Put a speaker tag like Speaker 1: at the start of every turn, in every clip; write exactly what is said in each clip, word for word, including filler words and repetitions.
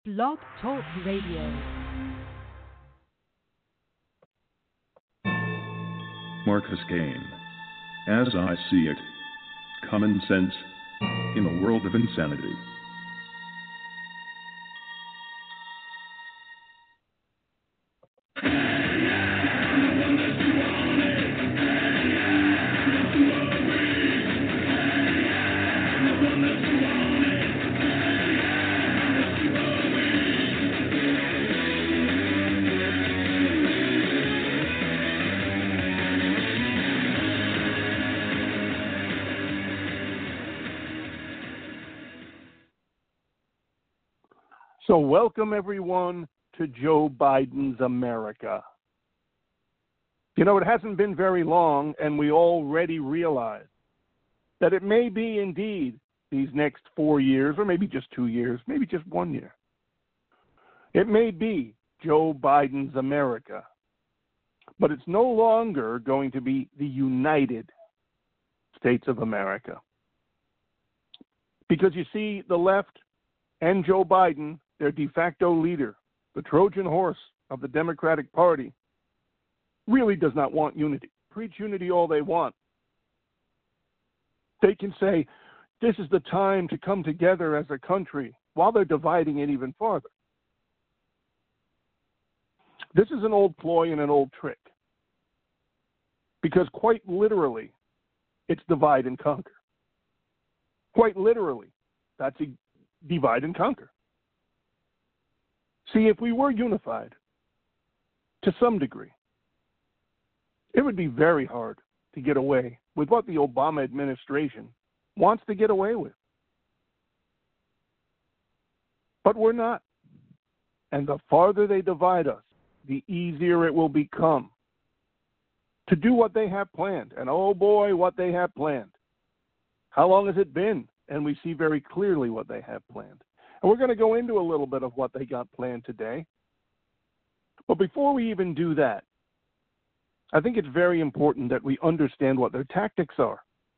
Speaker 1: Blog Talk Radio.
Speaker 2: Marcus Kane. As I see it, common sense in a world of insanity.
Speaker 3: So welcome, everyone, to Joe Biden's America. You know, it hasn't been very long, and we already realize that it may be indeed these next four years, or maybe just two years, maybe just one year. It may be Joe Biden's America, but it's no longer going to be the United States of America. Because you see, the left and Joe Biden, their de facto leader, the Trojan horse of the Democratic Party, really does not want unity. Preach unity all they want. They can say, this is the time to come together as a country, while they're dividing it even farther. This is an old ploy and an old trick. Because quite literally, it's divide and conquer. Quite literally, that's a divide and conquer. See, if we were unified, to some degree, it would be very hard to get away with what the Obama administration wants to get away with. But we're not. And the farther they divide us, the easier it will become to do what they have planned. And oh boy, what they have planned. How long has it been? And we see very clearly what they have planned. And we're going to go into a little bit of what they got planned today. But before we even do that, I think it's very important that we understand what their tactics are.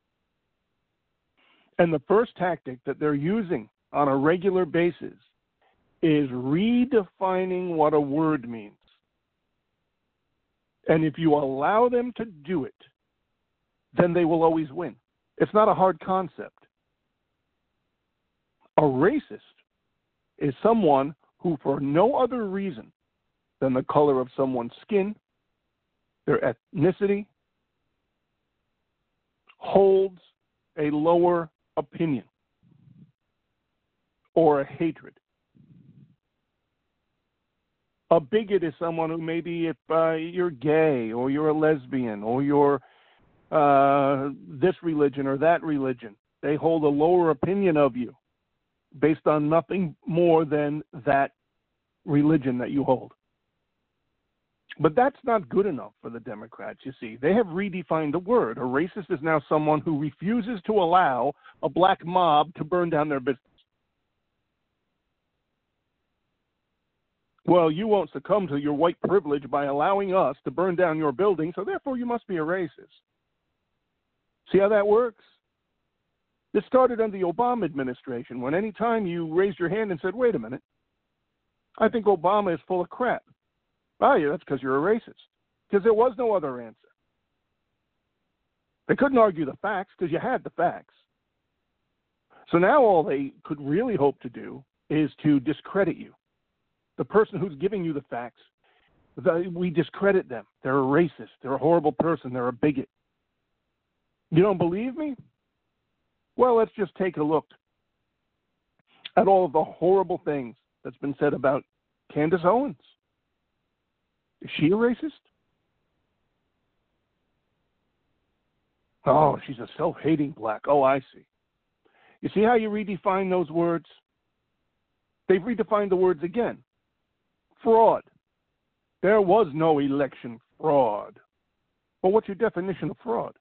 Speaker 3: And the first tactic that they're using on a regular basis is redefining what a word means. And if you allow them to do it, then they will always win. It's not a hard concept. A racist is someone who, for no other reason than the color of someone's skin, their ethnicity, holds a lower opinion or a hatred. A bigot is someone who, maybe if uh, you're gay or you're a lesbian or you're uh, this religion or that religion, they hold a lower opinion of you based on nothing more than that religion that you hold. But that's not good enough for the Democrats, you see. They have redefined the word. A racist is now someone who refuses to allow a black mob to burn down their business. Well, you won't succumb to your white privilege by allowing us to burn down your building, so therefore you must be a racist. See how that works? This started under the Obama administration, when any time you raised your hand and said, wait a minute, I think Obama is full of crap. Oh, yeah, that's because you're a racist. Because there was no other answer. They couldn't argue the facts because you had the facts. So now all they could really hope to do is to discredit you. The person who's giving you the facts, the, we discredit them. They're a racist. They're a horrible person. They're a bigot. You don't believe me? Well, let's just take a look at all of the horrible things that's been said about Candace Owens. Is she a racist? Oh, she's a self-hating black. Oh, I see. You see how you redefine those words? They've redefined the words again. Fraud. There was no election fraud. Well, what's your definition of fraud?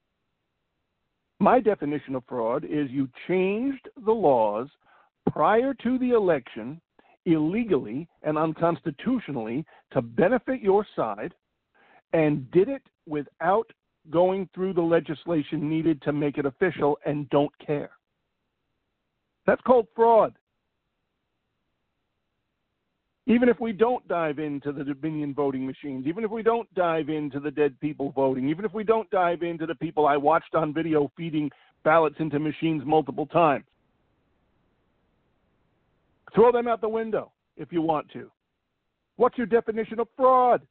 Speaker 3: My definition of fraud is you changed the laws prior to the election illegally and unconstitutionally to benefit your side and did it without going through the legislation needed to make it official and don't care. That's called fraud. Even if we don't dive into the Dominion voting machines, even if we don't dive into the dead people voting, even if we don't dive into the people I watched on video feeding ballots into machines multiple times, throw them out the window if you want to. What's your definition of fraud?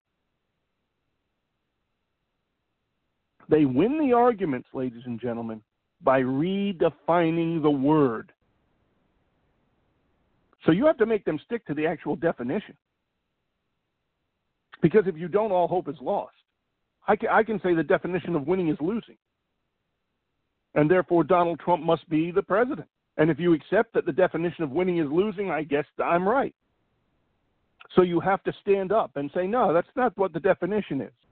Speaker 3: They win the arguments, ladies and gentlemen, by redefining the word. So you have to make them stick to the actual definition. Because if you don't, all hope is lost. I can, I can say the definition of winning is losing. And therefore, Donald Trump must be the president. And if you accept that the definition of winning is losing, I guess I'm right. So you have to stand up and say, no, that's not what the definition is.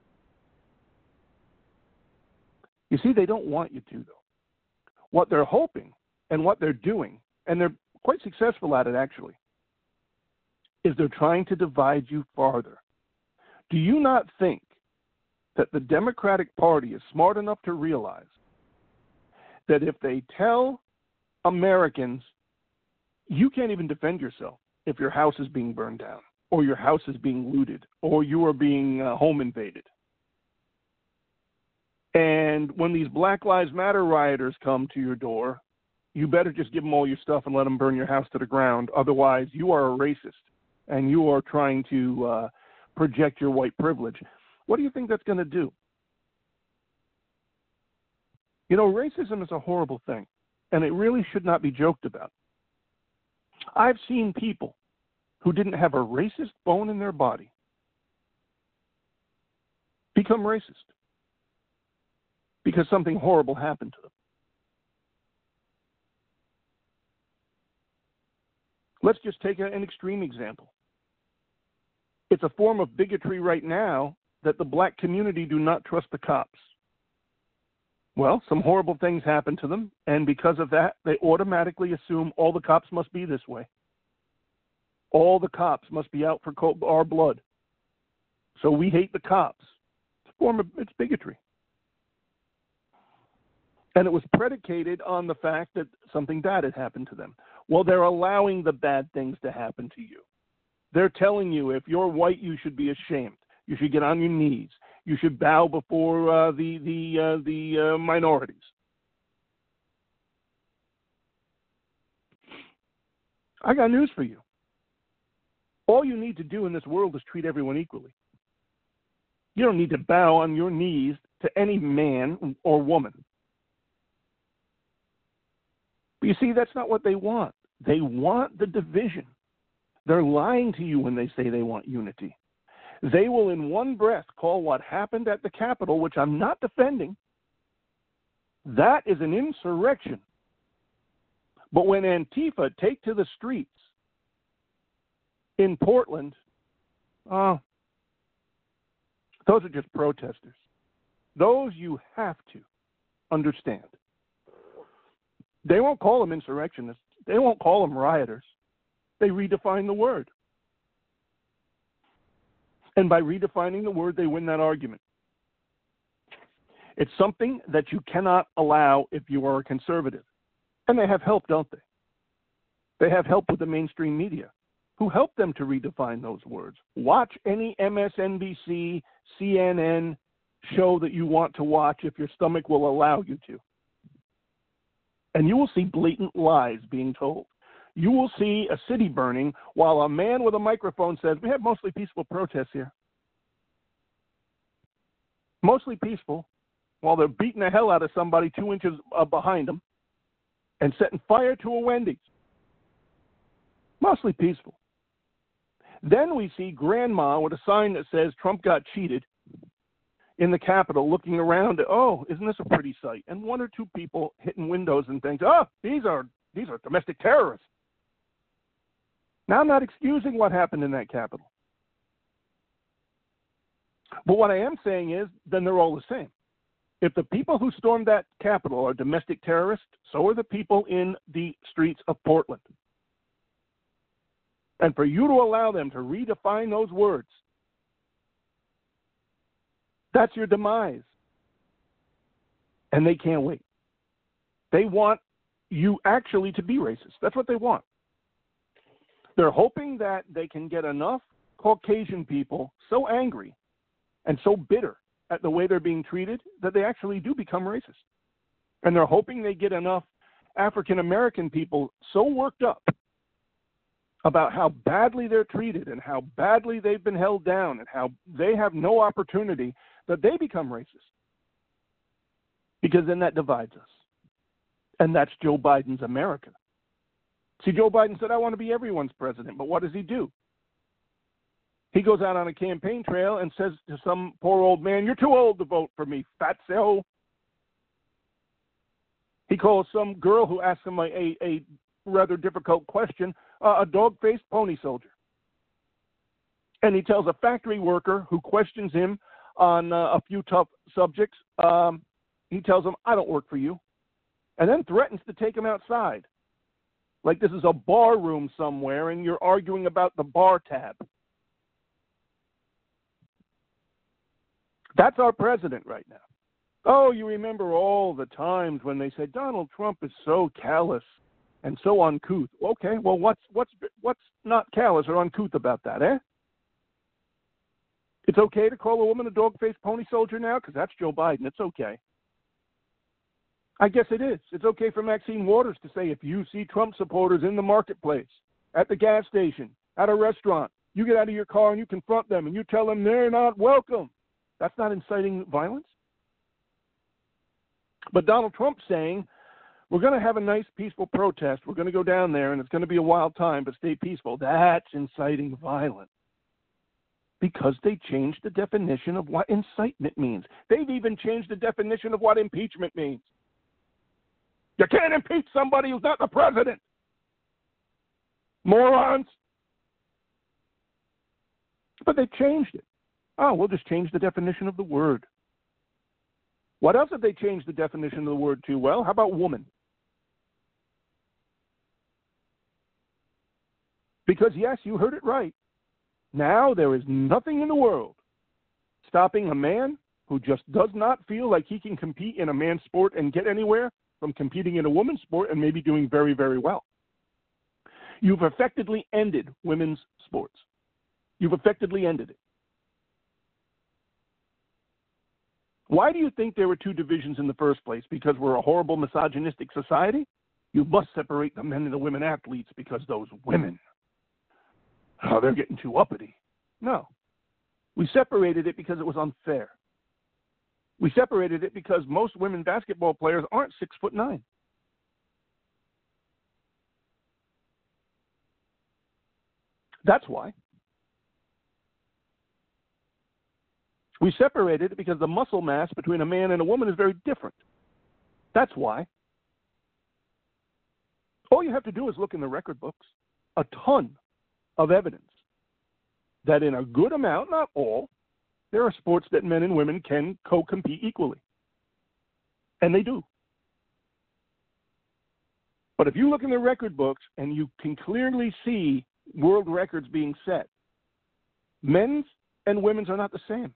Speaker 3: You see, they don't want you to, though. What they're hoping and what they're doing, and they're quite successful at it, actually, is they're trying to divide you farther. Do you not think that the Democratic Party is smart enough to realize that if they tell Americans, you can't even defend yourself if your house is being burned down, or your house is being looted, or you are being uh, home invaded. And when these Black Lives Matter rioters come to your door, you better just give them all your stuff and let them burn your house to the ground. Otherwise, you are a racist, and you are trying to uh, project your white privilege. What do you think that's going to do? You know, racism is a horrible thing, and it really should not be joked about. I've seen people who didn't have a racist bone in their body become racist because something horrible happened to them. Let's just take an extreme example. It's a form of bigotry right now that the black community do not trust the cops. Well, some horrible things happen to them, and because of that, they automatically assume all the cops must be this way. All the cops must be out for our blood. So we hate the cops. It's a form of, it's bigotry. And it was predicated on the fact that something bad had happened to them. Well, they're allowing the bad things to happen to you. They're telling you if you're white, you should be ashamed. You should get on your knees. You should bow before uh, the the uh, the uh, minorities. I got news for you. All you need to do in this world is treat everyone equally. You don't need to bow on your knees to any man or woman. But you see, that's not what they want. They want the division. They're lying to you when they say they want unity. They will in one breath call what happened at the Capitol, which I'm not defending, that is an insurrection. But when Antifa take to the streets in Portland, oh, those are just protesters. Those you have to understand. They won't call them insurrectionists. They won't call them rioters. They redefine the word. And by redefining the word, they win that argument. It's something that you cannot allow if you are a conservative. And they have help, don't they? They have help with the mainstream media, who help them to redefine those words. Watch any M S N B C, C N N show that you want to watch if your stomach will allow you to. And you will see blatant lies being told. You will see a city burning while a man with a microphone says, we have mostly peaceful protests here. Mostly peaceful, while they're beating the hell out of somebody two inches uh, behind them and setting fire to a Wendy's. Mostly peaceful. Then we see grandma with a sign that says Trump got cheated in the Capitol looking around. Oh, isn't this a pretty sight? And one or two people hitting windows and things. Oh, these are these are domestic terrorists. Now, I'm not excusing what happened in that Capitol. But what I am saying is, then they're all the same. If the people who stormed that Capitol are domestic terrorists, so are the people in the streets of Portland. And for you to allow them to redefine those words, that's your demise. And they can't wait. They want you actually to be racist. That's what they want. They're hoping that they can get enough Caucasian people so angry and so bitter at the way they're being treated that they actually do become racist. And they're hoping they get enough African American people so worked up about how badly they're treated and how badly they've been held down and how they have no opportunity that they become racist. Because then that divides us. And that's Joe Biden's America. See, Joe Biden said, I want to be everyone's president, but what does he do? He goes out on a campaign trail and says to some poor old man, you're too old to vote for me, fatso. He calls some girl who asks him a, a, a rather difficult question, uh, a dog-faced pony soldier. And he tells a factory worker who questions him on uh, a few tough subjects, um, he tells him, I don't work for you, and then threatens to take him outside. Like this is a bar room somewhere and you're arguing about the bar tab. That's our president right now. Oh, you remember all the times when they said Donald Trump is so callous and so uncouth. Okay, well, what's what's what's not callous or uncouth about that, eh? It's okay to call a woman a dog-faced pony soldier now because that's Joe Biden. It's okay. I guess it is. It's okay for Maxine Waters to say if you see Trump supporters in the marketplace, at the gas station, at a restaurant, you get out of your car and you confront them and you tell them they're not welcome. That's not inciting violence. But Donald Trump's saying, we're going to have a nice, peaceful protest. We're going to go down there, and it's going to be a wild time, but stay peaceful. That's inciting violence. Because they changed the definition of what incitement means. They've even changed the definition of what impeachment means. You can't impeach somebody who's not the president. Morons. But they changed it. Oh, we'll just change the definition of the word. What else have they changed the definition of the word to? Well, how about woman? Because, yes, you heard it right. Now there is nothing in the world stopping a man who just does not feel like he can compete in a man's sport and get anywhere from competing in a woman's sport and maybe doing very, very well. You've effectively ended women's sports. You've effectively ended it. Why do you think there were two divisions in the first place? Because we're a horrible misogynistic society? You must separate the men and the women athletes because those women, oh, they're getting too uppity. No. We separated it because it was unfair. We separated it because most women basketball players aren't six foot nine. That's why. We separated it because the muscle mass between a man and a woman is very different. That's why. All you have to do is look in the record books. A ton of evidence that in a good amount, not all, there are sports that men and women can co-compete equally. And they do. But if you look in the record books and you can clearly see world records being set, men's and women's are not the same.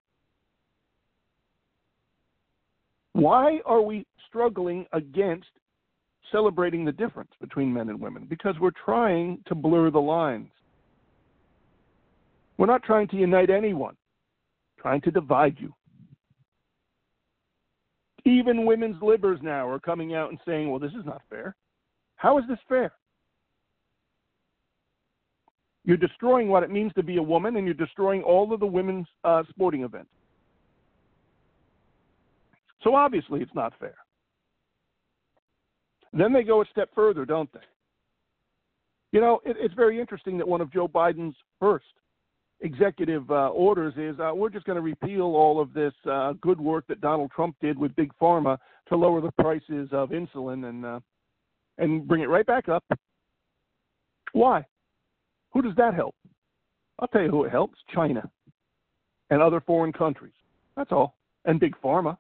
Speaker 3: Why are we struggling against celebrating the difference between men and women? Because we're trying to blur the lines. We're not trying to unite anyone, trying to divide you. Even women's libbers now are coming out and saying, well, this is not fair. How is this fair? You're destroying what it means to be a woman, and you're destroying all of the women's uh, sporting events. So obviously it's not fair. Then they go a step further, don't they? You know, it, it's very interesting that one of Joe Biden's first executive uh, orders is uh, we're just going to repeal all of this uh, good work that Donald Trump did with Big Pharma to lower the prices of insulin and uh, and bring it right back up. Why? Who does that help? I'll tell you who it helps, China and other foreign countries. That's all. And Big Pharma.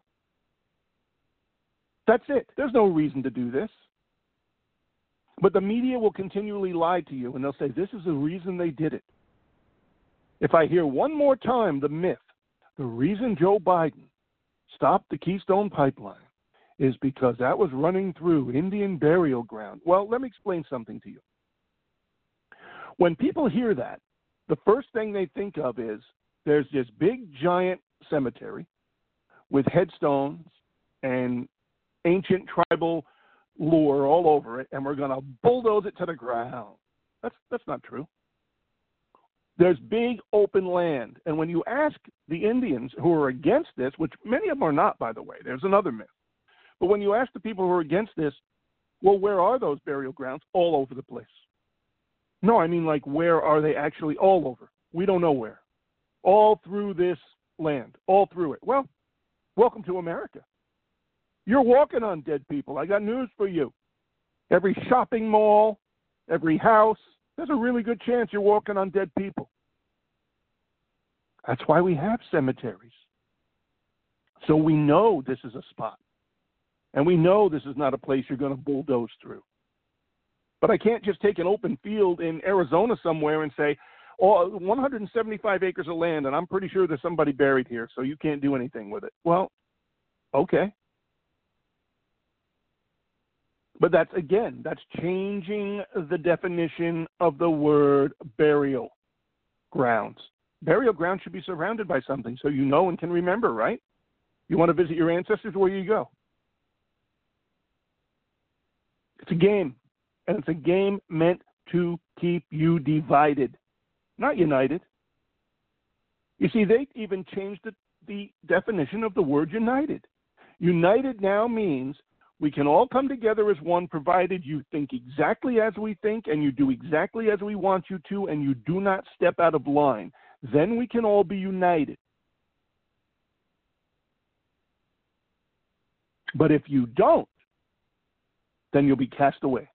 Speaker 3: That's it. There's no reason to do this. But the media will continually lie to you, and they'll say, this is the reason they did it. If I hear one more time the myth, the reason Joe Biden stopped the Keystone Pipeline is because that was running through Indian burial ground. Well, let me explain something to you. When people hear that, the first thing they think of is there's this big, giant cemetery with headstones and ancient tribal lore all over it, and we're going to bulldoze it to the ground. That's that's not true. There's big open land, and when you ask the Indians who are against this, which many of them are not, by the way, there's another myth, but when you ask the people who are against this, well, where are those burial grounds? All over the place. No, I mean, like, where are they actually? All over. We don't know where. All through this land, all through it. Well, welcome to America. You're walking on dead people. I got news for you. Every shopping mall, every house, there's a really good chance you're walking on dead people. That's why we have cemeteries. So we know this is a spot. And we know this is not a place you're going to bulldoze through. But I can't just take an open field in Arizona somewhere and say, oh, one hundred seventy-five acres of land, and I'm pretty sure there's somebody buried here, so you can't do anything with it. Well, okay. But that's, again, that's changing the definition of the word burial grounds. Burial grounds should be surrounded by something so you know and can remember, right? You want to visit your ancestors, where you go? It's a game, and it's a game meant to keep you divided, not united. You see, they even changed the, the definition of the word united. United now means we can all come together as one, provided you think exactly as we think and you do exactly as we want you to, and you do not step out of line. Then we can all be united. But if you don't, then you'll be cast away.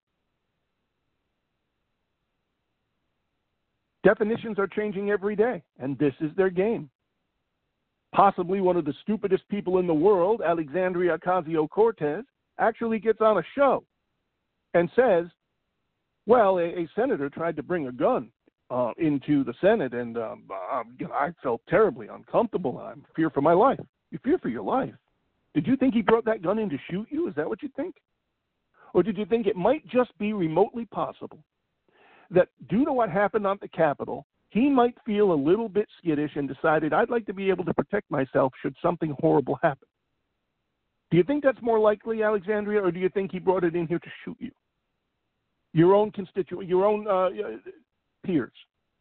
Speaker 3: Definitions are changing every day, and this is their game. Possibly one of the stupidest people in the world, Alexandria Ocasio-Cortez, actually gets on a show and says, well, a, a senator tried to bring a gun uh, into the Senate, and um, uh, you know, I felt terribly uncomfortable. I'm fear for my life. You fear for your life. Did you think he brought that gun in to shoot you? Is that what you think? Or did you think it might just be remotely possible that due to what happened on the Capitol, he might feel a little bit skittish and decided, I'd like to be able to protect myself should something horrible happen? Do you think that's more likely, Alexandria, or do you think he brought it in here to shoot you? Your own constituent, your own uh, peers.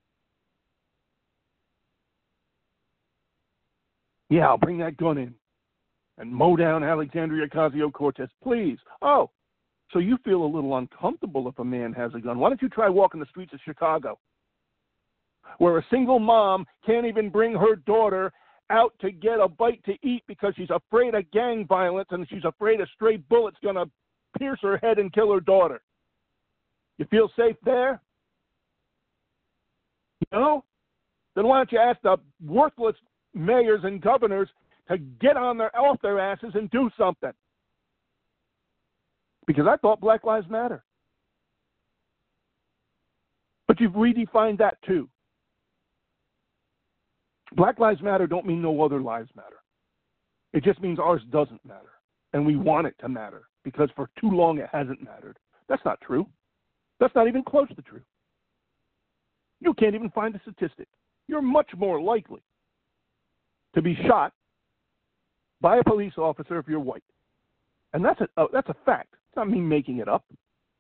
Speaker 3: Yeah, I'll bring that gun in and mow down Alexandria Ocasio-Cortez, please. Oh, so you feel a little uncomfortable if a man has a gun. Why don't you try walking the streets of Chicago, where a single mom can't even bring her daughter out to get a bite to eat because she's afraid of gang violence and she's afraid a stray bullet's going to pierce her head and kill her daughter. You feel safe there? You know? Then why don't you ask the worthless mayors and governors to get on their off their asses and do something? Because I thought Black Lives Matter. But you've redefined that too. Black Lives Matter don't mean no other lives matter. It just means ours doesn't matter. And we want it to matter because for too long it hasn't mattered. That's not true. That's not even close to true. You can't even find a statistic. You're much more likely to be shot by a police officer if you're white. And that's a, uh, that's a fact. It's not me making it up.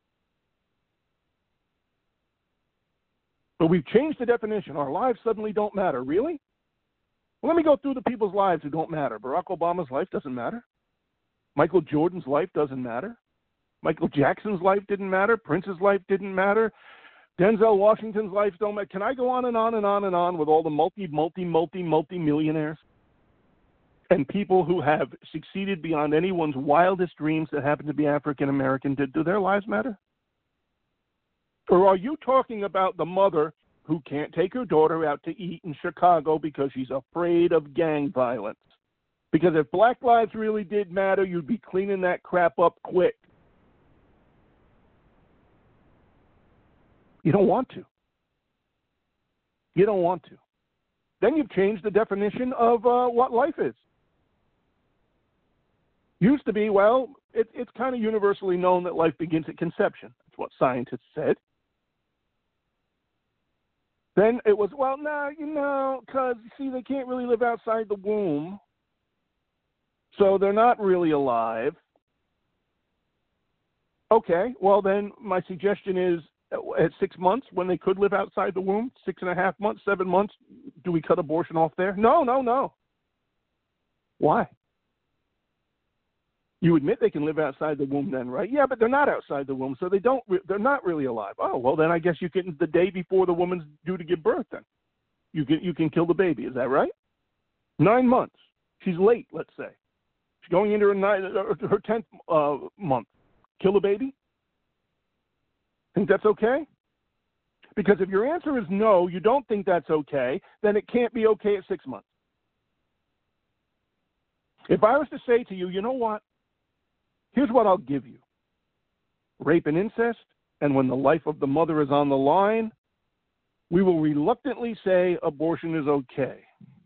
Speaker 3: But we've changed the definition. Our lives suddenly don't matter. Really? Well, let me go through the people's lives who don't matter. Barack Obama's life doesn't matter. Michael Jordan's life doesn't matter. Michael Jackson's life didn't matter. Prince's life didn't matter. Denzel Washington's life don't matter. Can I go on and on and on and on with all the multi, multi, multi, multi-millionaires and people who have succeeded beyond anyone's wildest dreams that happen to be African American? Did do their lives matter? Or are you talking about the mother who can't take her daughter out to eat in Chicago because she's afraid of gang violence? Because if Black lives really did matter, you'd be cleaning that crap up quick. You don't want to. You don't want to. Then you've changed the definition of uh, what life is. Used to be, well, it, it's kind of universally known that life begins at conception. That's what scientists said. Then it was, well, no, you know, because, see, they can't really live outside the womb, so they're not really alive. Okay, well, then my suggestion is at six months, when they could live outside the womb, six and a half months, seven months, do we cut abortion off there? No, no, no. Why? You admit they can live outside the womb then, right? Yeah, but they're not outside the womb, so they don't. They're not really alive. Oh, well, then I guess you can, the day before the woman's due to give birth, then you can you can kill the baby. Is that right? Nine months. She's late. Let's say she's going into her nine, her tenth uh, month. Kill the baby. Think that's okay? Because if your answer is no, you don't think that's okay, then it can't be okay at six months. If I was to say to you, you know what? Here's what I'll give you. Rape and incest, and when the life of the mother is on the line, we will reluctantly say abortion is okay.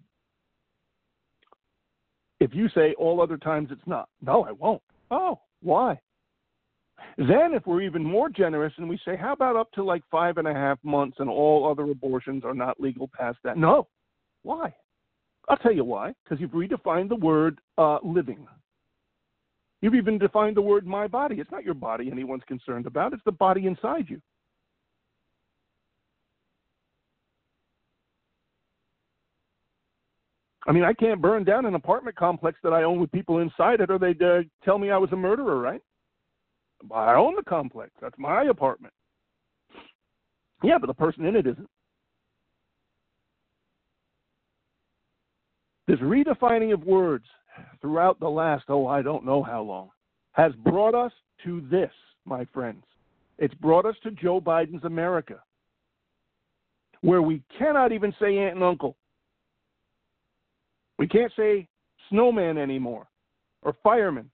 Speaker 3: If you say all other times it's not, no, I won't. Oh, why? Then if we're even more generous and we say, how about up to like five and a half months and all other abortions are not legal past that? No. Why? I'll tell you why. Because you've redefined the word uh, living. You've even defined the word my body. It's not your body anyone's concerned about. It's the body inside you. I mean, I can't burn down an apartment complex that I own with people inside it, or they'd uh, tell me I was a murderer, right? I own the complex. That's my apartment. Yeah, but the person in it isn't. This redefining of words throughout the last, oh, I don't know how long, has brought us to this, my friends. It's brought us to Joe Biden's America, where we cannot even say aunt and uncle. We can't say snowman anymore, or fireman.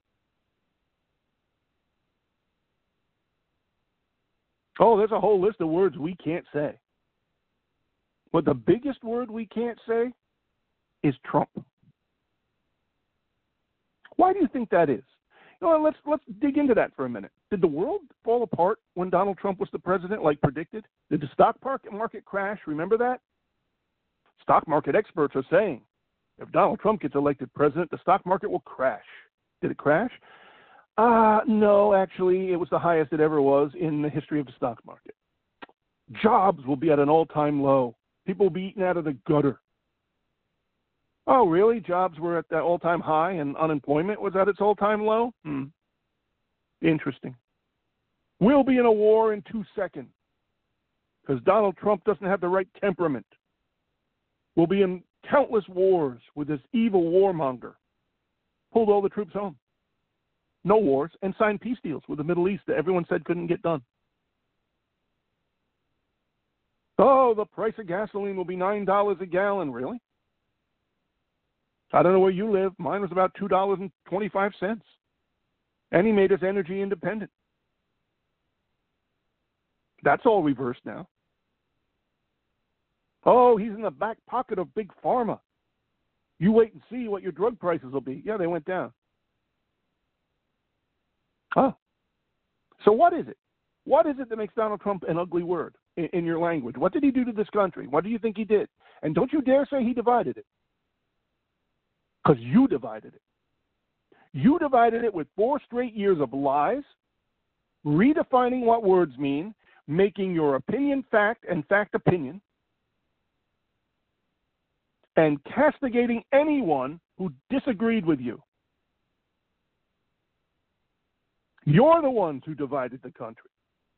Speaker 3: Oh, there's a whole list of words we can't say. But the biggest word we can't say is Trump. Why do you think that is? You know, let's let's dig into that for a minute. Did the world fall apart when Donald Trump was the president, like predicted? Did the stock market market crash? Remember that? Stock market experts are saying if Donald Trump gets elected president, the stock market will crash. Did it crash? Uh, no, actually, it was the highest it ever was in the history of the stock market. Jobs will be at an all-time low. People will be eaten out of the gutter. Oh, really? Jobs were at that all-time high and unemployment was at its all-time low? Hmm. Interesting. We'll be in a war in two seconds because Donald Trump doesn't have the right temperament. We'll be in countless wars with this evil warmonger. Pulled all the troops home. No wars, and signed peace deals with the Middle East that everyone said couldn't get done. Oh, the price of gasoline will be nine dollars a gallon. Really? I don't know where you live. Mine was about two dollars and twenty-five cents. And he made us energy independent. That's all reversed now. Oh, he's in the back pocket of Big Pharma. You wait and see what your drug prices will be. Yeah, they went down. Oh. So what is it? What is it that makes Donald Trump an ugly word in, in your language? What did he do to this country? What do you think he did? And don't you dare say he divided it. Because you divided it. You divided it with four straight years of lies, redefining what words mean, making your opinion fact and fact opinion, and castigating anyone who disagreed with you. You're the ones who divided the country.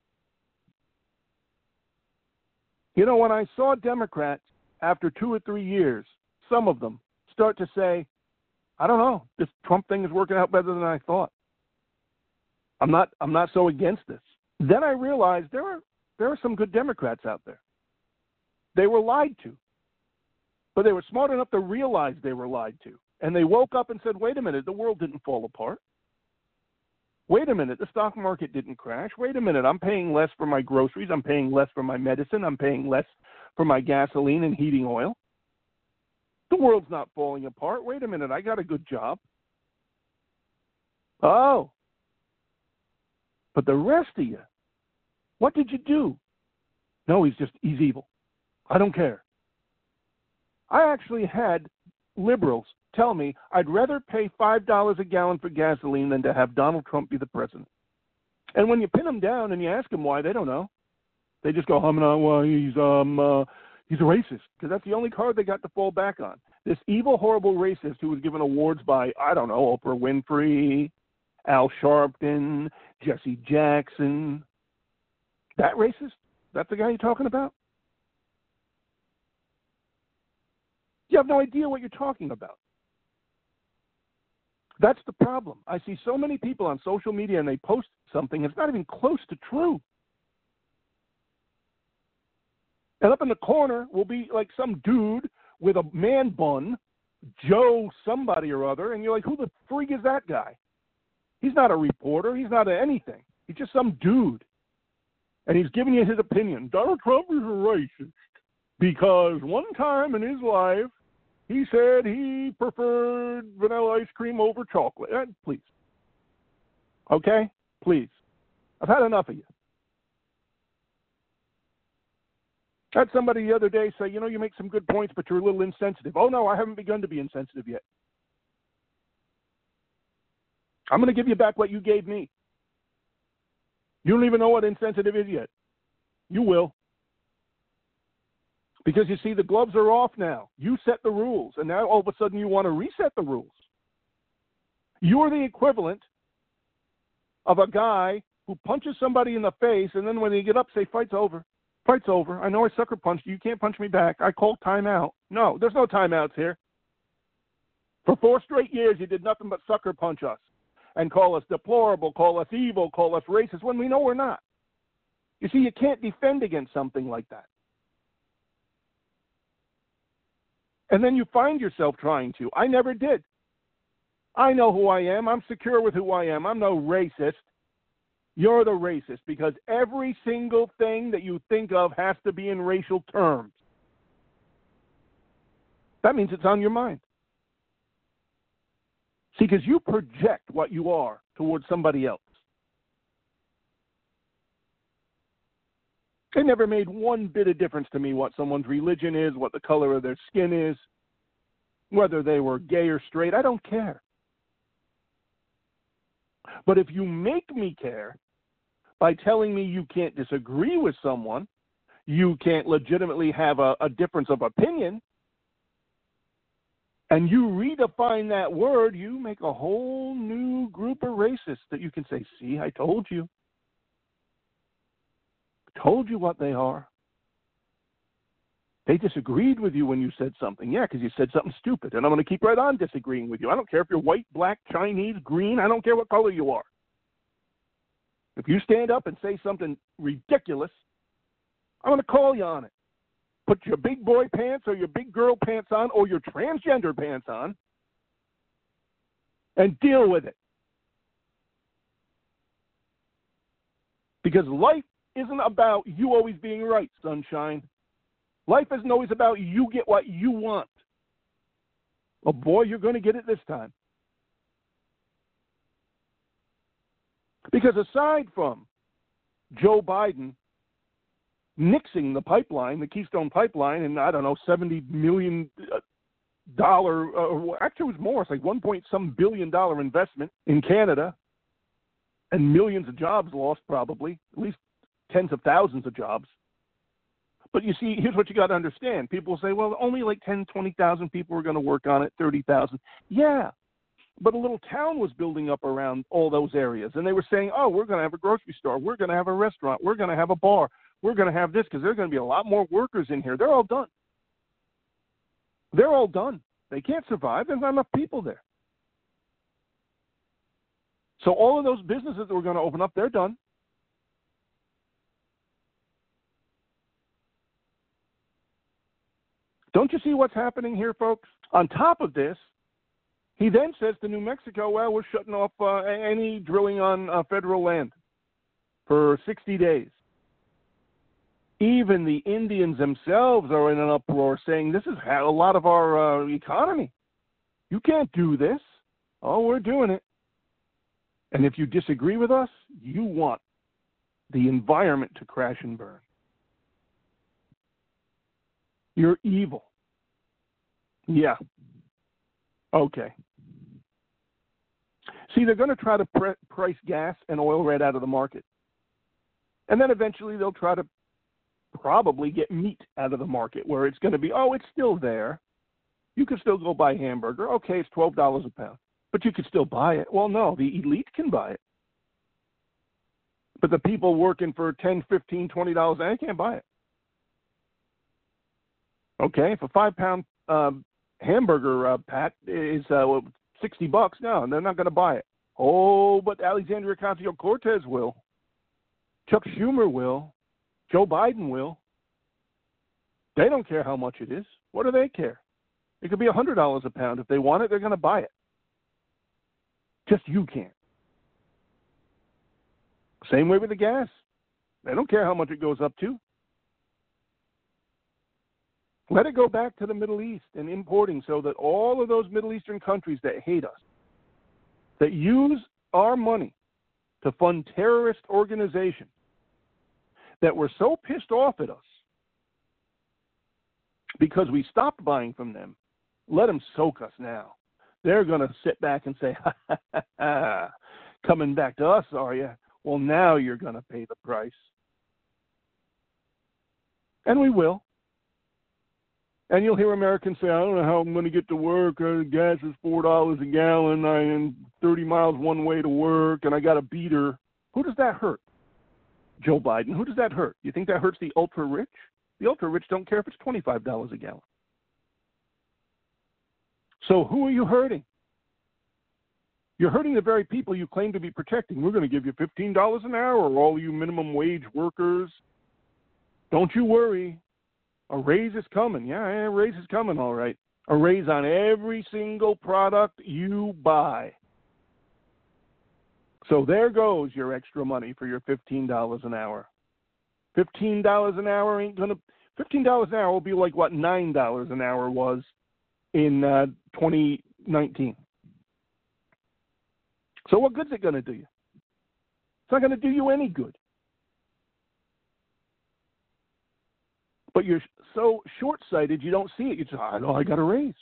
Speaker 3: You know, when I saw Democrats, after two or three years, some of them start to say, I don't know, this Trump thing is working out better than I thought. I'm not I'm not so against this. Then I realized there are there are some good Democrats out there. They were lied to. But they were smart enough to realize they were lied to. And they woke up and said, wait a minute, the world didn't fall apart. Wait a minute, the stock market didn't crash. Wait a minute, I'm paying less for my groceries. I'm paying less for my medicine. I'm paying less for my gasoline and heating oil. The world's not falling apart. Wait a minute, I got a good job. Oh. But the rest of you, what did you do? No, he's just, he's evil. I don't care. I actually had liberals tell me I'd rather pay five dollars a gallon for gasoline than to have Donald Trump be the president. And when you pin them down and you ask them why, they don't know. They just go, humming on, well, he's, um, uh, he's a racist, because that's the only card they got to fall back on. This evil, horrible racist who was given awards by, I don't know, Oprah Winfrey, Al Sharpton, Jesse Jackson. That racist? That's the guy you're talking about? You have no idea what you're talking about. That's the problem. I see so many people on social media and they post something, it's not even close to true. And up in the corner will be like some dude with a man bun, Joe somebody or other, and you're like, who the freak is that guy? He's not a reporter. He's not a anything. He's just some dude. And he's giving you his opinion. Donald Trump is a racist because one time in his life, he said he preferred vanilla ice cream over chocolate. Uh, please. Okay? Please. I've had enough of you. I had somebody the other day say, you know, you make some good points, but you're a little insensitive. Oh, no, I haven't begun to be insensitive yet. I'm going to give you back what you gave me. You don't even know what insensitive is yet. You will. Because, you see, the gloves are off now. You set the rules, and now all of a sudden you want to reset the rules. You're the equivalent of a guy who punches somebody in the face, and then when they get up, say, fight's over. Fight's over. I know I sucker punched you. You can't punch me back. I called timeout. No, there's no timeouts here. For four straight years, you did nothing but sucker punch us and call us deplorable, call us evil, call us racist, when we know we're not. You see, you can't defend against something like that. And then you find yourself trying to. I never did. I know who I am. I'm secure with who I am. I'm no racist. You're the racist because every single thing that you think of has to be in racial terms. That means it's on your mind. See, because you project what you are towards somebody else. It never made one bit of difference to me what someone's religion is, what the color of their skin is, whether they were gay or straight. I don't care. But if you make me care by telling me you can't disagree with someone, you can't legitimately have a, a difference of opinion, and you redefine that word, you make a whole new group of racists that you can say, see, I told you. I told you what they are. They disagreed with you when you said something. Yeah, because you said something stupid, and I'm going to keep right on disagreeing with you. I don't care if you're white, black, Chinese, green. I don't care what color you are. If you stand up and say something ridiculous, I'm going to call you on it. Put your big boy pants or your big girl pants on or your transgender pants on and deal with it. Because life isn't about you always being right, sunshine. Life isn't always about you get what you want. Oh, boy, you're going to get it this time. Because aside from Joe Biden nixing the pipeline, the Keystone Pipeline, and I don't know, seventy million dollars, uh, actually it was more, it's like one point some billion dollar investment in Canada, and millions of jobs lost probably, at least tens of thousands of jobs. But you see, here's what you got to understand. People say, well, only like ten, twenty thousand people are going to work on it, thirty thousand. Yeah, but a little town was building up around all those areas, and they were saying, oh, we're going to have a grocery store, we're going to have a restaurant, we're going to have a bar, we're going to have this because there are going to be a lot more workers in here. They're all done. They're all done. They can't survive. There's not enough people there. So all of those businesses that were going to open up, they're done. Don't you see what's happening here, folks? On top of this, he then says to New Mexico, well, we're shutting off uh, any drilling on uh, federal land for sixty days. Even the Indians themselves are in an uproar saying this is a lot of our uh, economy. You can't do this. Oh, we're doing it. And if you disagree with us, you want the environment to crash and burn. You're evil. Yeah. Okay. See, they're going to try to pre- price gas and oil right out of the market. And then eventually they'll try to probably get meat out of the market where it's going to be, oh, it's still there. You can still go buy a hamburger. Okay, it's twelve dollars a pound. But you can still buy it. Well, no, the elite can buy it. But the people working for ten, fifteen, twenty dollars, they can't buy it. Okay, if a five-pound uh, hamburger, uh, Pat, is uh, sixty bucks, no, they're not going to buy it. Oh, but Alexandria Ocasio-Cortez will. Chuck Schumer will. Joe Biden will. They don't care how much it is. What do they care? It could be one hundred dollars a pound. If they want it, they're going to buy it. Just you can't. Same way with the gas. They don't care how much it goes up to. Let it go back to the Middle East and importing so that all of those Middle Eastern countries that hate us, that use our money to fund terrorist organizations, that were so pissed off at us because we stopped buying from them, let them soak us now. They're going to sit back and say, ha, ha, ha, ha, coming back to us, are you? Well, now you're going to pay the price. And we will. And you'll hear Americans say, I don't know how I'm going to get to work. Uh, gas is four dollars a gallon. I'm thirty miles one way to work, and I got a beater. Who does that hurt? Joe Biden. Who does that hurt? You think that hurts the ultra-rich? The ultra-rich don't care if it's twenty-five dollars a gallon. So who are you hurting? You're hurting the very people you claim to be protecting. We're going to give you fifteen dollars an hour, all you minimum wage workers. Don't you worry. A raise is coming. Yeah, a raise is coming, all right. A raise on every single product you buy. So there goes your extra money for your fifteen dollars an hour. fifteen dollars an hour ain't going to – fifteen dollars an hour will be like what nine dollars an hour was in uh, twenty nineteen. So what good's it going to do you? It's not going to do you any good. But you're so short-sighted, you don't see it. You just, I know I got a raise.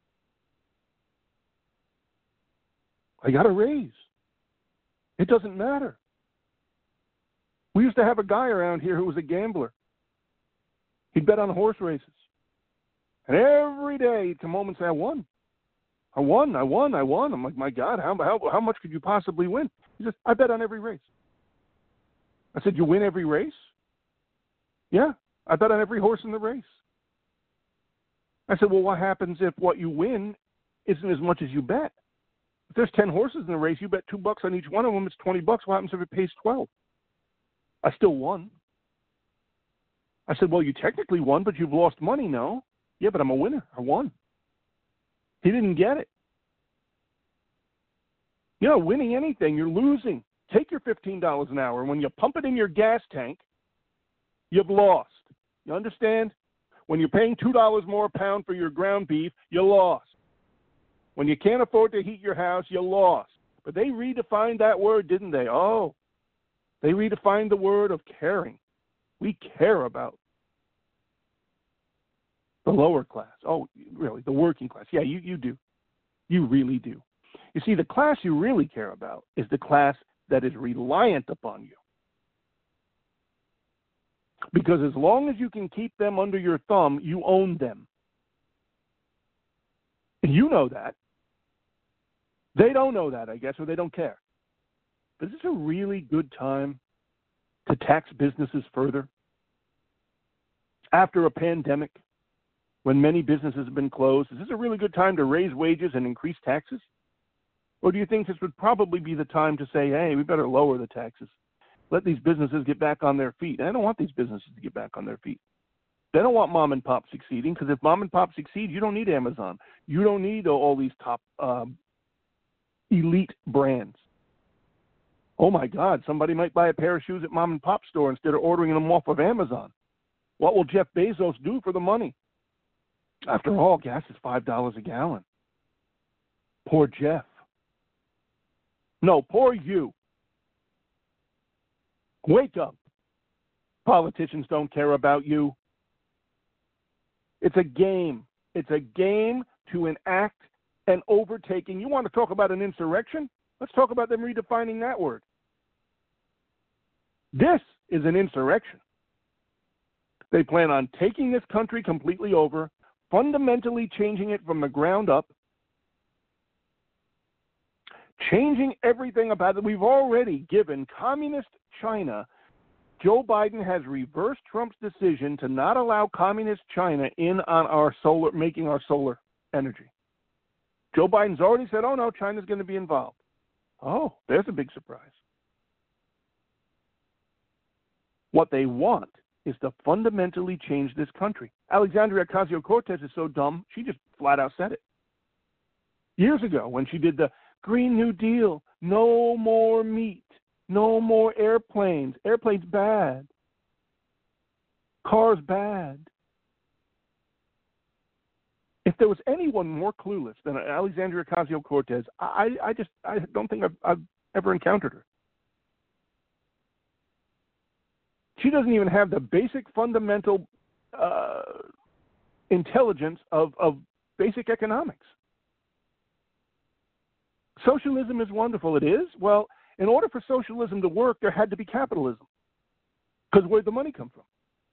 Speaker 3: I got a raise. It doesn't matter. We used to have a guy around here who was a gambler. He'd bet on horse races. And every day he'd come home and say, I won. I won, I won, I won. I'm like, my God, how, how, how much could you possibly win? He says, I bet on every race. I said, you win every race? Yeah. I bet on every horse in the race. I said, well, what happens if what you win isn't as much as you bet? If there's ten horses in the race, you bet two bucks on each one of them, it's twenty bucks. What happens if it pays twelve? I still won. I said, well, you technically won, but you've lost money, no? Yeah, but I'm a winner. I won. He didn't get it. You're not winning anything. You're losing. Take your fifteen dollars an hour, and when you pump it in your gas tank, you've lost. You understand? When you're paying two dollars more a pound for your ground beef, you lost. When you can't afford to heat your house, you lost. But they redefined that word, didn't they? Oh, they redefined the word of caring. We care about the lower class. Oh, really, the working class. Yeah, you, you do. You really do. You see, the class you really care about is the class that is reliant upon you. Because as long as you can keep them under your thumb, you own them. And you know that. They don't know that, I guess, or they don't care. But is this a really good time to tax businesses further? After a pandemic, when many businesses have been closed, is this a really good time to raise wages and increase taxes? Or do you think this would probably be the time to say, hey, we better lower the taxes? Let these businesses get back on their feet. And I don't want these businesses to get back on their feet. They don't want mom and pop succeeding, because if mom and pop succeed, you don't need Amazon. You don't need all these top um, elite brands. Oh, my God, somebody might buy a pair of shoes at mom and pop store instead of ordering them off of Amazon. What will Jeff Bezos do for the money? After all, gas is five dollars a gallon. Poor Jeff. No, poor you. Wake up. Politicians don't care about you. It's a game. It's a game to enact an overtaking. You want to talk about an insurrection? Let's talk about them redefining that word. This is an insurrection. They plan on taking this country completely over, fundamentally changing it from the ground up, changing everything about it. We've already given communist China. Joe Biden has reversed Trump's decision to not allow communist China in on our solar, making our solar energy. Joe Biden's already said, oh, no, China's going to be involved. Oh, there's a big surprise. What they want is to fundamentally change this country. Alexandria Ocasio-Cortez is so dumb, she just flat out said it. Years ago, when she did the Green New Deal, no more meat, no more airplanes. Airplanes bad. Cars bad. If there was anyone more clueless than Alexandria Ocasio-Cortez, I, I just I don't think I've, I've ever encountered her. She doesn't even have the basic fundamental uh, intelligence of, of basic economics. Socialism is wonderful. It is. Well, in order for socialism to work, there had to be capitalism. Because where'd the money come from?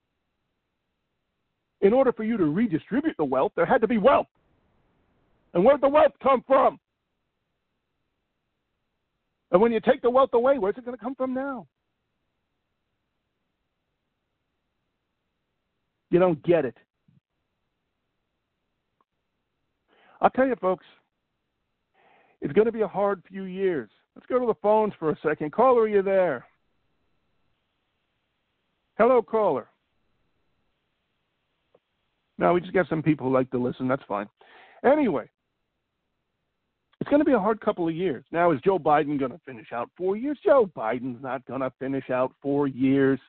Speaker 3: In order for you to redistribute the wealth, there had to be wealth. And where'd the wealth come from? And when you take the wealth away, where's it going to come from now? You don't get it. I'll tell you, folks, it's going to be a hard few years. Let's go to the phones for a second. Caller, are you there? Hello, caller. No, we just got some people who like to listen. That's fine. Anyway, it's going to be a hard couple of years. Now, is Joe Biden going to finish out four years? Joe Biden's not going to finish out four years.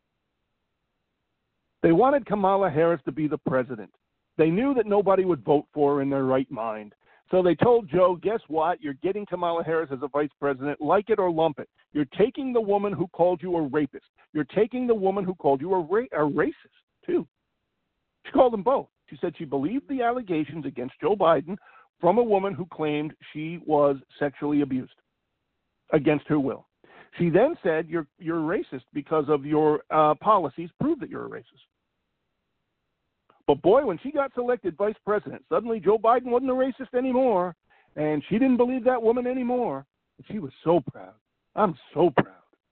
Speaker 3: They wanted Kamala Harris to be the president. They knew that nobody would vote for her in their right mind. So they told Joe, guess what? You're getting Kamala Harris as a vice president. Like it or lump it. You're taking the woman who called you a rapist. You're taking the woman who called you a, ra- a racist, too. She called them both. She said she believed the allegations against Joe Biden from a woman who claimed she was sexually abused against her will. She then said, you're, you're racist because of your uh, policies prove that you're a racist. But boy, when she got selected vice president, suddenly Joe Biden wasn't a racist anymore, and she didn't believe that woman anymore. And she was so proud. I'm so proud.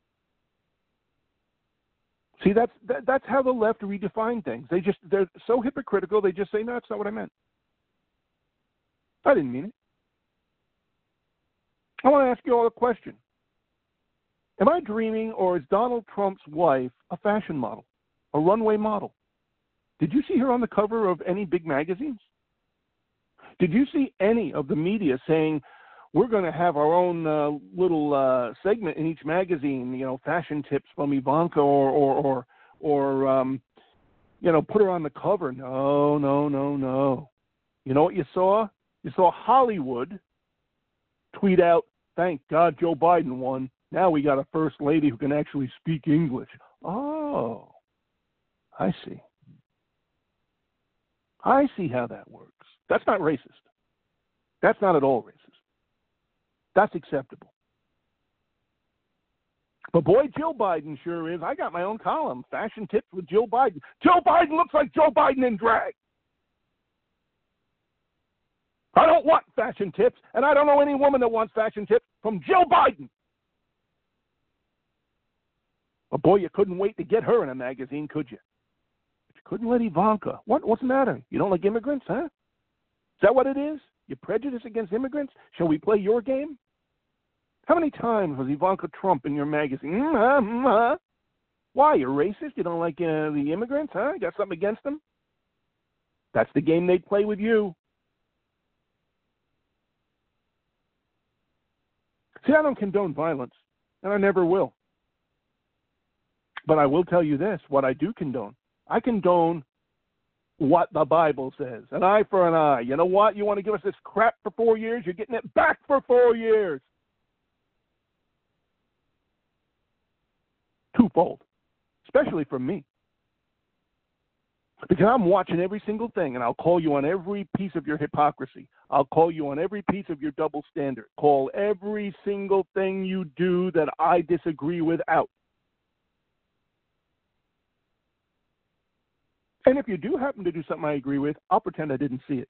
Speaker 3: See, that's that, that's how the left redefine things. They just they're so hypocritical. They just say, no, that's not what I meant. I didn't mean it. I want to ask you all a question. Am I dreaming, or is Donald Trump's wife a fashion model, a runway model? Did you see her on the cover of any big magazines? Did you see any of the media saying, we're going to have our own uh, little uh, segment in each magazine, you know, fashion tips from Ivanka, or, or, or, or um, you know, put her on the cover? No, no, no, no. You know what you saw? You saw Hollywood tweet out, thank God Joe Biden won. Now we got a first lady who can actually speak English. Oh, I see. I see how that works. That's not racist. That's not at all racist. That's acceptable. But boy, Jill Biden sure is. I got my own column, Fashion Tips with Jill Biden. Joe Biden looks like Joe Biden in drag. I don't want fashion tips, and I don't know any woman that wants fashion tips from Jill Biden. But boy, you couldn't wait to get her in a magazine, could you? But you couldn't let Ivanka. What? What's the matter? You don't like immigrants, huh? Is that what it is? You're prejudiced against immigrants? Shall we play your game? How many times was Ivanka Trump in your magazine? Mm-hmm. Why? You're racist? You don't like uh, the immigrants, huh? You got something against them? That's the game they'd play with you. See, I don't condone violence, and I never will. But I will tell you this, what I do condone. I condone what the Bible says. An eye for an eye. You know what? You want to give us this crap for four years? You're getting it back for four years. Twofold. Especially from me. Because I'm watching every single thing, and I'll call you on every piece of your hypocrisy. I'll call you on every piece of your double standard. Call every single thing you do that I disagree with out. And if you do happen to do something I agree with, I'll pretend I didn't see it.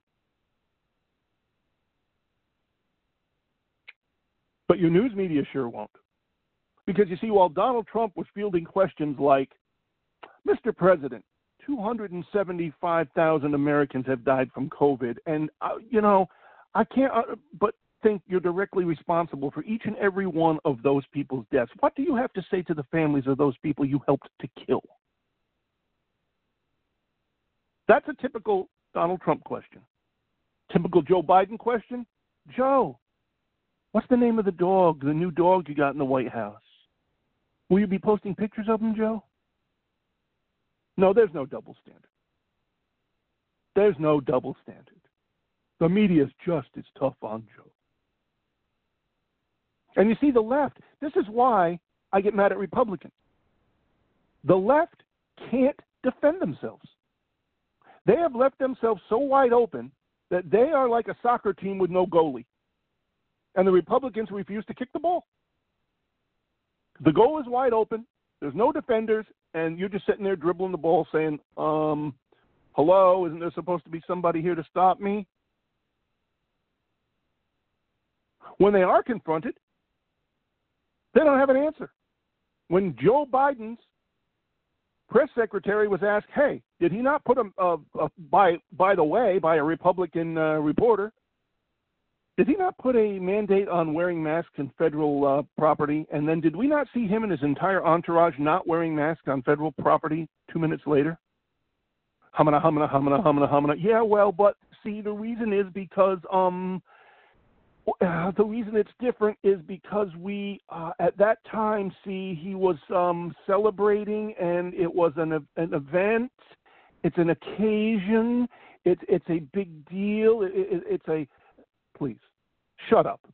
Speaker 3: But your news media sure won't. Because you see, while Donald Trump was fielding questions like, Mister President, two hundred seventy-five thousand Americans have died from COVID, and, uh, you know, I can't uh, but think you're directly responsible for each and every one of those people's deaths. What do you have to say to the families of those people you helped to kill? That's a typical Donald Trump question. Typical Joe Biden question. Joe, what's the name of the dog, the new dog you got in the White House? Will you be posting pictures of him, Joe? No, there's no double standard. There's no double standard. The media is just as tough on Joe. And you see, the left, this is why I get mad at Republicans. The left can't defend themselves. They have left themselves so wide open that they are like a soccer team with no goalie. And the Republicans refuse to kick the ball. The goal is wide open. There's no defenders, and you're just sitting there dribbling the ball saying, um, hello, isn't there supposed to be somebody here to stop me? When they are confronted, they don't have an answer. When Joe Biden's press secretary was asked, hey, did he not put a, a, a by, by the way, by a Republican uh, reporter, did he not put a mandate on wearing masks in federal uh, property? And then did we not see him and his entire entourage not wearing masks on federal property two minutes later? Humana, humana, humana, humana, humana. Yeah, well, but see, the reason is because um, uh, the reason it's different is because we, uh, at that time, see, he was um, celebrating, and it was an an event. It's an occasion. It's it's a big deal. It, it, it's a Please, shut up.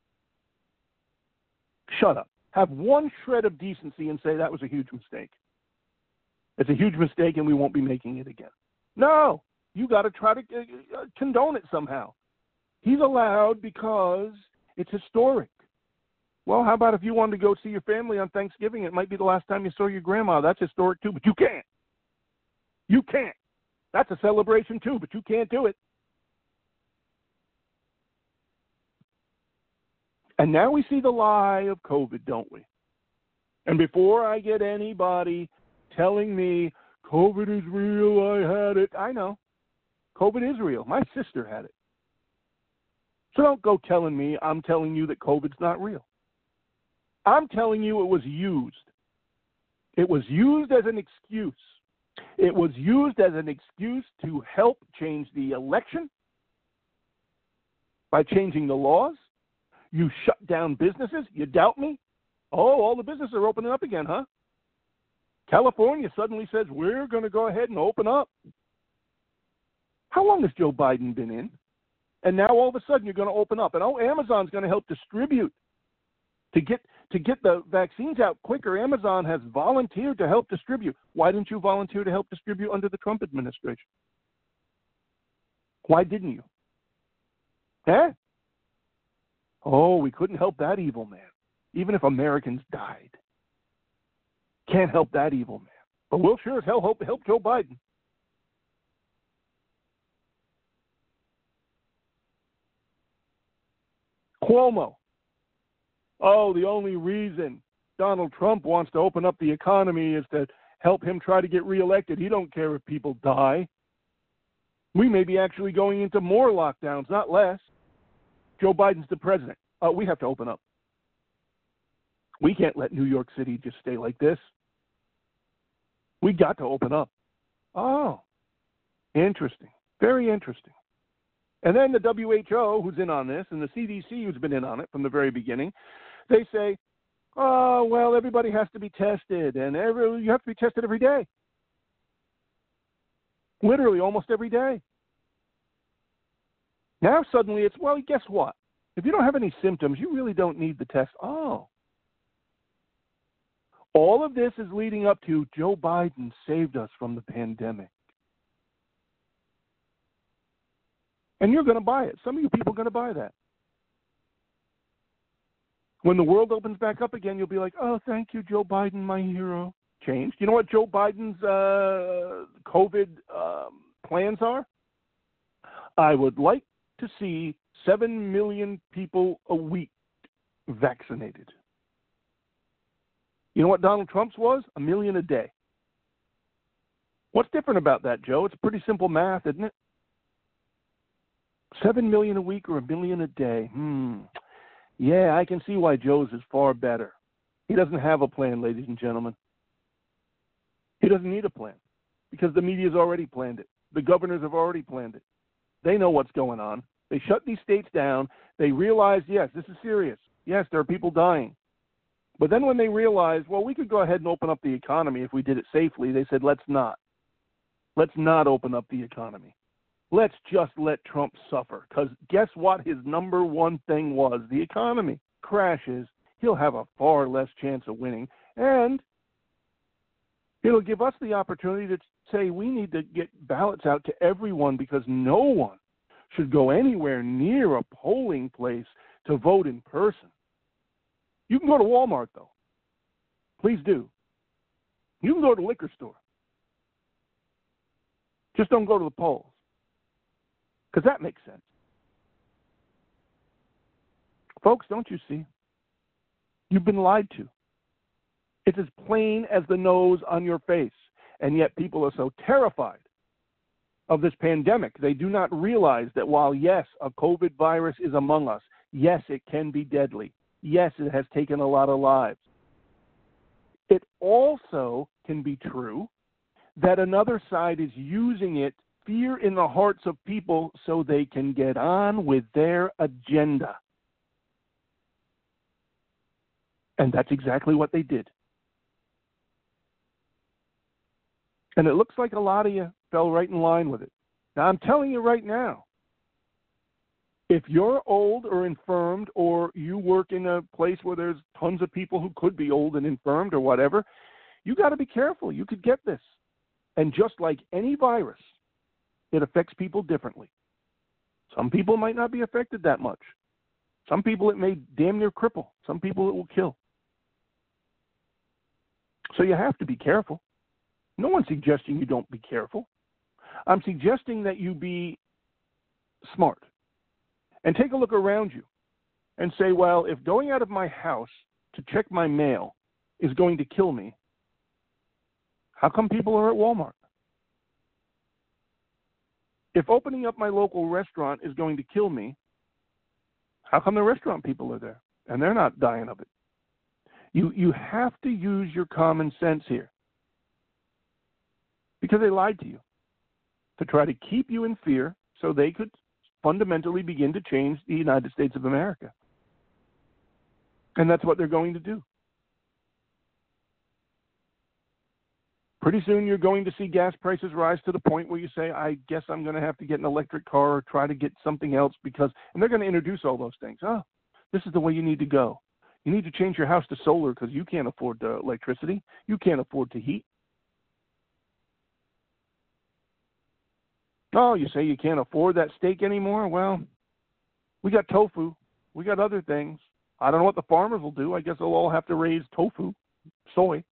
Speaker 3: Shut up. Have one shred of decency and say that was a huge mistake. It's a huge mistake and we won't be making it again. No, you got to try to uh, condone it somehow. He's allowed because it's historic. Well, how about if you wanted to go see your family on Thanksgiving? It might be the last time you saw your grandma. That's historic too, but you can't. You can't. That's a celebration too, but you can't do it. And now we see the lie of COVID, don't we? And before I get anybody telling me COVID is real, I had it, I know. COVID is real. My sister had it. So don't go telling me I'm telling you that COVID's not real. I'm telling you it was used. It was used as an excuse. It was used as an excuse to help change the election by changing the laws. You shut down businesses? You doubt me? Oh, all the businesses are opening up again, huh? California suddenly says, we're going to go ahead and open up. How long has Joe Biden been in? And now all of a sudden you're going to open up. And oh, Amazon's going to help distribute. To get to get the vaccines out quicker, Amazon has volunteered to help distribute. Why didn't you volunteer to help distribute under the Trump administration? Why didn't you? Eh? Oh, we couldn't help that evil man, even if Americans died. Can't help that evil man. But we'll sure as hell help, help Joe Biden. Cuomo. Oh, the only reason Donald Trump wants to open up the economy is to help him try to get reelected. He don't care if people die. We may be actually going into more lockdowns, not less. Joe Biden's the president. Uh, we have to open up. We can't let New York City just stay like this. We got to open up. Oh, interesting. Very interesting. And then the W H O, who's in on this, and the C D C, who's been in on it from the very beginning, they say, oh, well, everybody has to be tested, and every, you have to be tested every day. Literally almost every day. Now suddenly it's, well, guess what? If you don't have any symptoms, you really don't need the test. Oh. All of this is leading up to Joe Biden saved us from the pandemic. And you're going to buy it. Some of you people are going to buy that. When the world opens back up again, you'll be like, oh, thank you, Joe Biden, my hero. Changed. You know what Joe Biden's uh, COVID um, plans are? I would like to see seven million people a week vaccinated. You know what Donald Trump's was? A million a day. What's different about that, Joe? It's pretty simple math, isn't it? Seven million a week or a million a day? Hmm. Yeah, I can see why Joe's is far better. He doesn't have a plan, ladies and gentlemen. He doesn't need a plan because the media's already planned it. The governors have already planned it. They know what's going on. They shut these states down. They realize, yes, this is serious. Yes, there are people dying. But then when they realized, well, we could go ahead and open up the economy if we did it safely, they said, let's not. Let's not open up the economy. Let's just let Trump suffer. Because guess what his number one thing was? The economy crashes. He'll have a far less chance of winning. And it'll give us the opportunity to say we need to get ballots out to everyone because no one should go anywhere near a polling place to vote in person. You can go to Walmart, though. Please do. You can go to the liquor store. Just don't go to the polls. Because that makes sense. Folks, don't you see? You've been lied to. It's as plain as the nose on your face. And yet people are so terrified of this pandemic. They do not realize that while, yes, a COVID virus is among us, yes, it can be deadly. Yes, it has taken a lot of lives. It also can be true that another side is using it, fear in the hearts of people, so they can get on with their agenda. And that's exactly what they did. And it looks like a lot of you fell right in line with it. Now, I'm telling you right now, if you're old or infirmed, or you work in a place where there's tons of people who could be old and infirmed or whatever, you got to be careful. You could get this. And just like any virus, it affects people differently. Some people might not be affected that much. Some people it may damn near cripple. Some people it will kill. So you have to be careful. No one's suggesting you don't be careful. I'm suggesting that you be smart and take a look around you and say, well, if going out of my house to check my mail is going to kill me, how come people are at Walmart? If opening up my local restaurant is going to kill me, how come the restaurant people are there and they're not dying of it? You you have to use your common sense here because they lied to you to try to keep you in fear so they could fundamentally begin to change the United States of America. And that's what they're going to do. Pretty soon you're going to see gas prices rise to the point where you say, I guess I'm going to have to get an electric car or try to get something else because, and they're going to introduce all those things. Oh, this is the way you need to go. You need to change your house to solar because you can't afford the electricity. You can't afford to heat. Oh, you say you can't afford that steak anymore? Well, we got tofu. We got other things. I don't know what the farmers will do. I guess they'll all have to raise tofu, soy.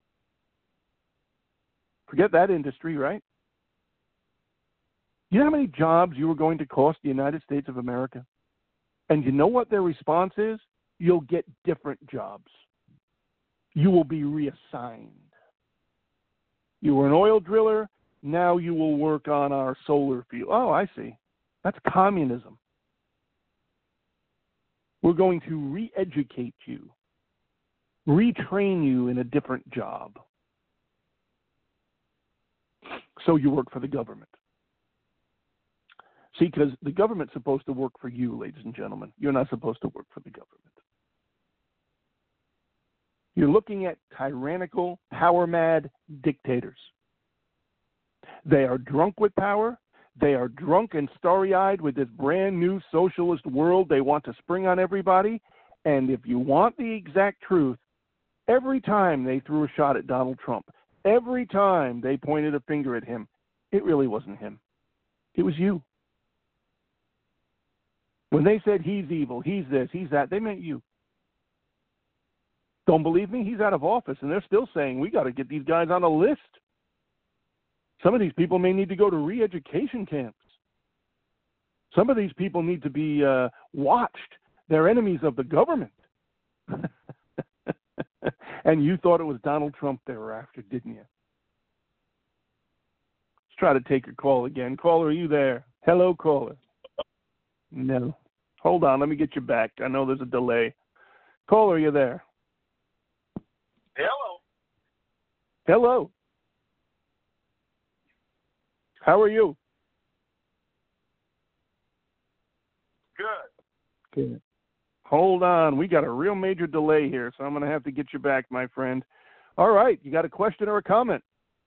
Speaker 3: Forget that industry, right? You know how many jobs you were going to cost the United States of America? And you know what their response is? You'll get different jobs. You will be reassigned. You were an oil driller. Now you will work on our solar field. Oh, I see. That's communism. We're going to re-educate you, retrain you in a different job. So you work for the government. See, because the government's supposed to work for you, ladies and gentlemen. You're not supposed to work for the government. You're looking at tyrannical, power-mad dictators. They are drunk with power. They are drunk and starry-eyed with this brand-new socialist world they want to spring on everybody. And if you want the exact truth, every time they threw a shot at Donald Trump, every time they pointed a finger at him, it really wasn't him. It was you. When they said he's evil, he's this, he's that, they meant you. Don't believe me? He's out of office, and they're still saying we got to get these guys on a list. Some of these people may need to go to re-education camps. Some of these people need to be uh, watched. They're enemies of the government. And you thought it was Donald Trump they were after, didn't you? Let's try to take a call again. Caller, are you there? Hello, caller. No. Hold on, let me get you back. I know there's a delay. Caller, are you there?
Speaker 4: Hello.
Speaker 3: Hello. How are you?
Speaker 4: Good.
Speaker 3: Good. Hold on. We got a real major delay here, so I'm going to have to get you back, my friend. All right. You got a question or a comment?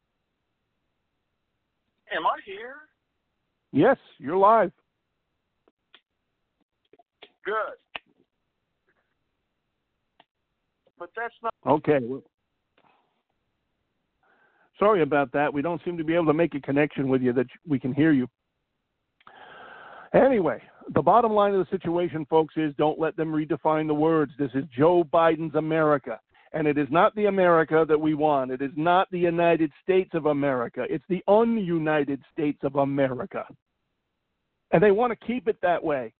Speaker 4: Am I here?
Speaker 3: Yes, you're live.
Speaker 4: Good. But that's not...
Speaker 3: Okay. Sorry about that. We don't seem to be able to make a connection with you that we can hear you. Anyway, the bottom line of the situation, folks, is don't let them redefine the words. This is Joe Biden's America, and it is not the America that we want. It is not the United States of America. It's the un-United States of America, and they want to keep it that way.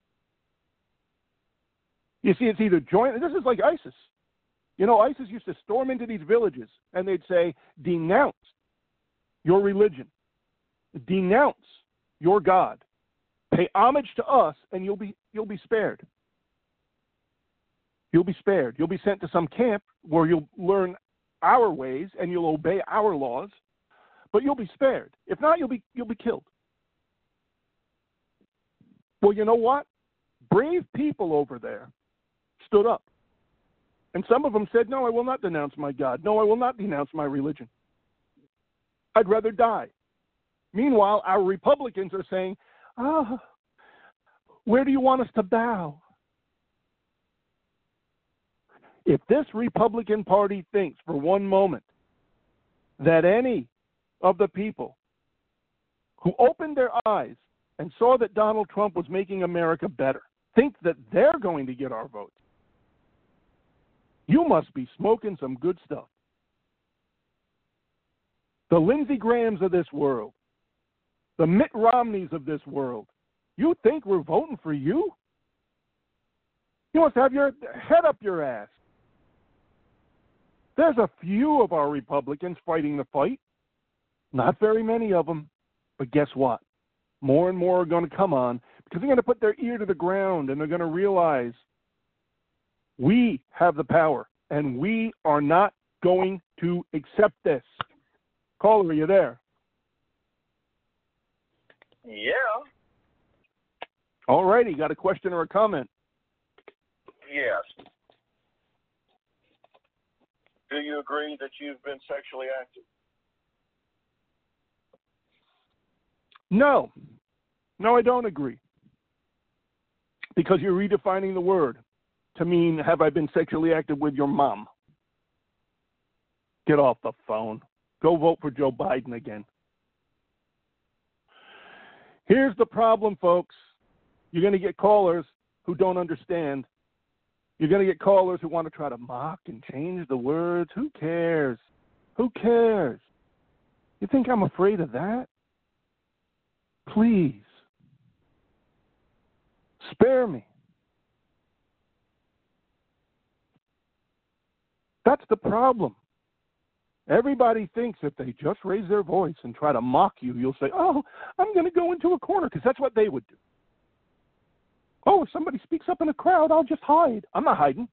Speaker 3: You see, it's either join. This is like ISIS. You know, ISIS used to storm into these villages, and they'd say, denounce your religion. Denounce your God. Pay homage to us, and you'll be you'll be spared. You'll be spared. You'll be sent to some camp where you'll learn our ways and you'll obey our laws, but you'll be spared. If not, you'll be you'll be killed. Well, you know what? Brave people over there stood up. And some of them said, no, I will not denounce my God. No, I will not denounce my religion. I'd rather die. Meanwhile, our Republicans are saying, oh, where do you want us to bow? If this Republican Party thinks for one moment that any of the people who opened their eyes and saw that Donald Trump was making America better think that they're going to get our votes, you must be smoking some good stuff. The Lindsey Grahams of this world, the Mitt Romneys of this world, you think we're voting for you? You must have your head up your ass. There's a few of our Republicans fighting the fight. Not very many of them. But guess what? More and more are going to come on because they're going to put their ear to the ground and they're going to realize we have the power and we are not going to accept this. Caller, are you there?
Speaker 4: Yeah.
Speaker 3: All righty. Got a question or a comment?
Speaker 4: Yes. Do you agree that you've been sexually active?
Speaker 3: No. No, I don't agree. Because you're redefining the word to mean, have I been sexually active with your mom? Get off the phone. Go vote for Joe Biden again. Here's the problem, folks. You're going to get callers who don't understand. You're going to get callers who want to try to mock and change the words. Who cares? Who cares? You think I'm afraid of that? Please. Spare me. That's the problem. Everybody thinks if they just raise their voice and try to mock you, you'll say, oh, I'm going to go into a corner, because that's what they would do. Oh, if somebody speaks up in a crowd, I'll just hide. I'm not hiding.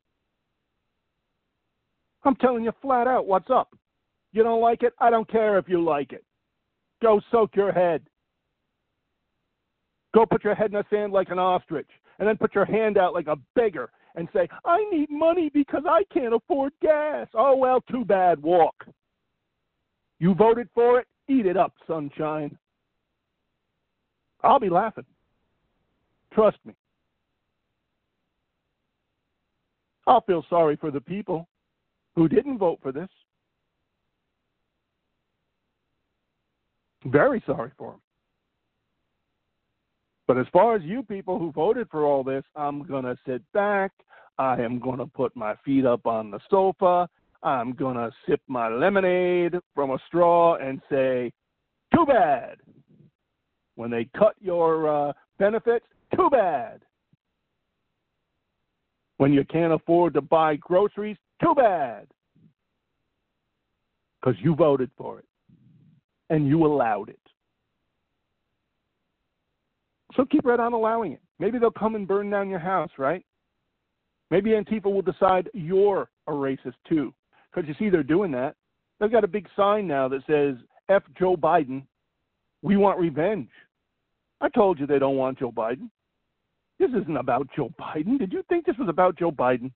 Speaker 3: I'm telling you flat out what's up. You don't like it? I don't care if you like it. Go soak your head. Go put your head in the sand like an ostrich, and then put your hand out like a beggar and say, I need money because I can't afford gas. Oh, well, too bad. Walk. You voted for it? Eat it up, sunshine. I'll be laughing. Trust me. I'll feel sorry for the people who didn't vote for this. Very sorry for them. But as far as you people who voted for all this, I'm going to sit back. I am going to put my feet up on the sofa. I'm going to sip my lemonade from a straw and say, too bad. When they cut your uh, benefits, too bad. When you can't afford to buy groceries, too bad. Because you voted for it. And you allowed it. So keep right on allowing it. Maybe they'll come and burn down your house, right? Maybe Antifa will decide you're a racist too. Because you see they're doing that. They've got a big sign now that says, F Joe Biden, we want revenge. I told you they don't want Joe Biden. This isn't about Joe Biden. Did you think this was about Joe Biden?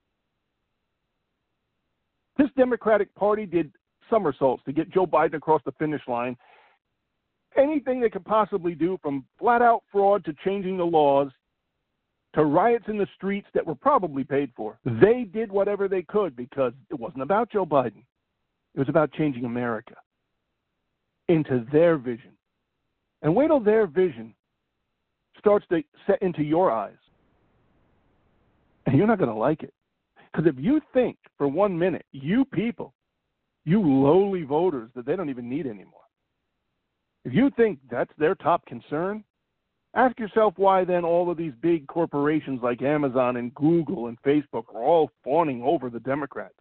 Speaker 3: This Democratic Party did somersaults to get Joe Biden across the finish line. Anything they could possibly do, from flat-out fraud to changing the laws to riots in the streets that were probably paid for. They did whatever they could because it wasn't about Joe Biden. It was about changing America into their vision. And wait till their vision starts to set into your eyes. And you're not going to like it. Because if you think for one minute, you people, you lowly voters that they don't even need anymore, if you think that's their top concern, ask yourself why then all of these big corporations like Amazon and Google and Facebook are all fawning over the Democrats.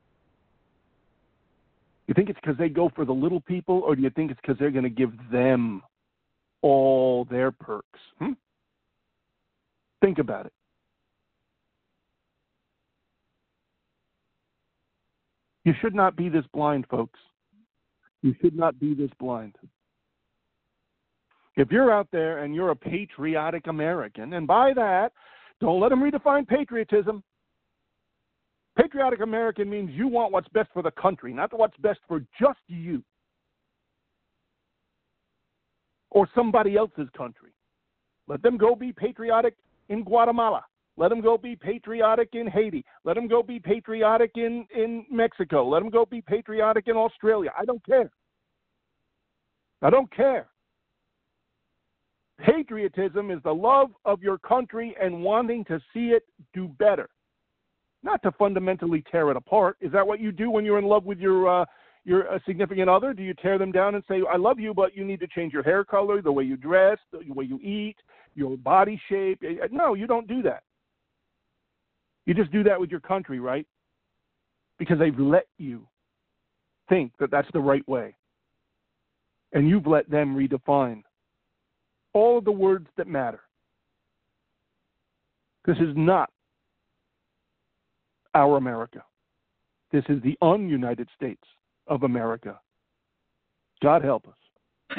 Speaker 3: You think it's because they go for the little people, or do you think it's because they're going to give them all their perks? Hmm? Think about it. You should not be this blind, folks. You should not be this blind. If you're out there and you're a patriotic American, and by that, don't let them redefine patriotism. Patriotic American means you want what's best for the country, not what's best for just you or somebody else's country. Let them go be patriotic in Guatemala. Let them go be patriotic in Haiti. Let them go be patriotic in, in Mexico. Let them go be patriotic in Australia. I don't care. I don't care. Patriotism is the love of your country and wanting to see it do better, not to fundamentally tear it apart. Is that what you do when you're in love with your uh, your uh, significant other? Do you tear them down and say, I love you, but you need to change your hair color, the way you dress, the way you eat, your body shape? No, you don't do that. You just do that with your country, right? Because they've let you think that that's the right way. And you've let them redefine all of the words that matter. This is not our America. This is the un-United States of America. God help us.